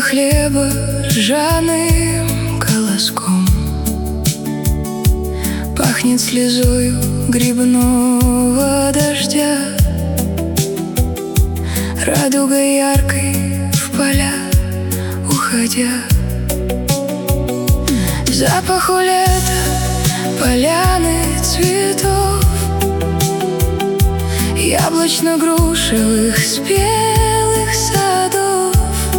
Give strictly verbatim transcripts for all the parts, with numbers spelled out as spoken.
хлеба ржаным колоском, пахнет слезою грибного дождя, радугой яркой в поля уходя. Запаху лета, поляны цветов, яблочно-грушевых спелых садов.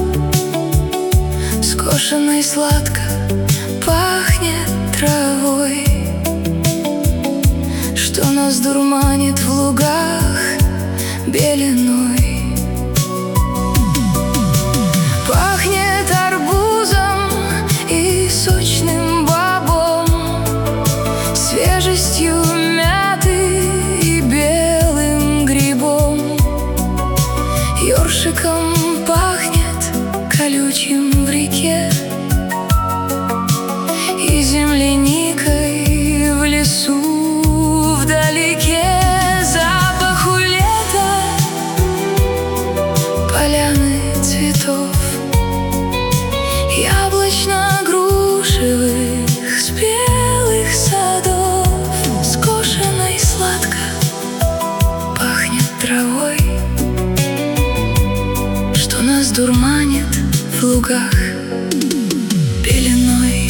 Скошенной сладко пахнет травой, что нас дурманит в лугах беленой. Пахнет арбузом и сочным бобом, свежестью мяты и белым грибом. Ёршиком пахнет колючим в реке и земляникой в лесу вдалеке. Запаху лета, поляны цветов, яблочно-грушевых спелых садов. Скошенной сладко пахнет травой, что нас дурманит в лугах беленой.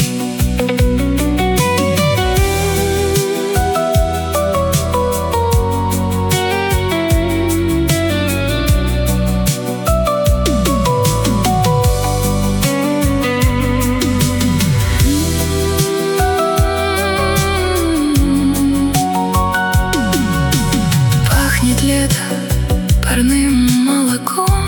Лето парным молоком,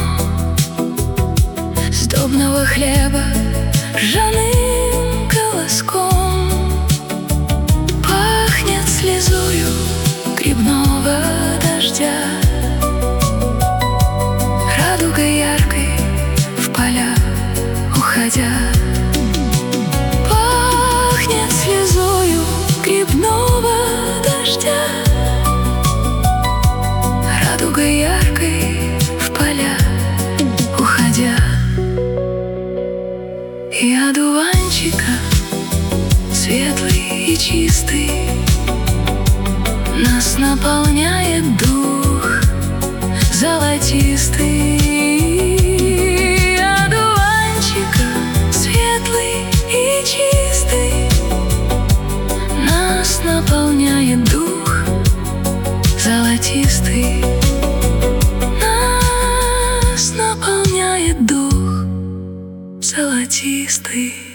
сдобного хлеба ржаным колоском, пахнет слезою грибного дождя, радугой яркой в поля уходя. Пахнет слезою грибного дождя, радугой яркой в поля уходя. И одуванчика светлый и чистый нас наполняет дух золотистый. И одуванчика светлый и чистый нас наполняет дух золотистый. Наполняет дух золотистый.